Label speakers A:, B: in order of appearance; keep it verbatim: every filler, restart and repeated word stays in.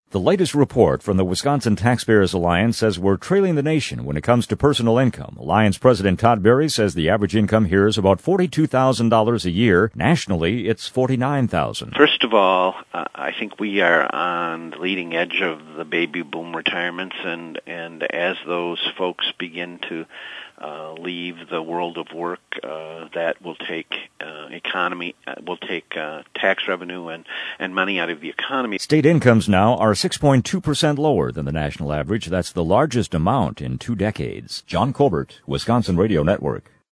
A: The latest report from the Wisconsin Taxpayers Alliance says we're trailing the nation when it comes to personal income. Alliance President Todd Berry says the average income here is about forty-two thousand dollars a year. Nationally, it's forty-nine thousand dollars.
B: First of all, uh, I think we are on the leading edge of the baby boom retirements, and, and as those folks begin to uh, leave the world of work, uh, that will take uh, economy, uh, will take uh, tax revenue and, and money out of the economy.
A: State incomes now are six point two percent lower than the national average. That's the largest amount in two decades. John Colbert, Wisconsin Radio Network.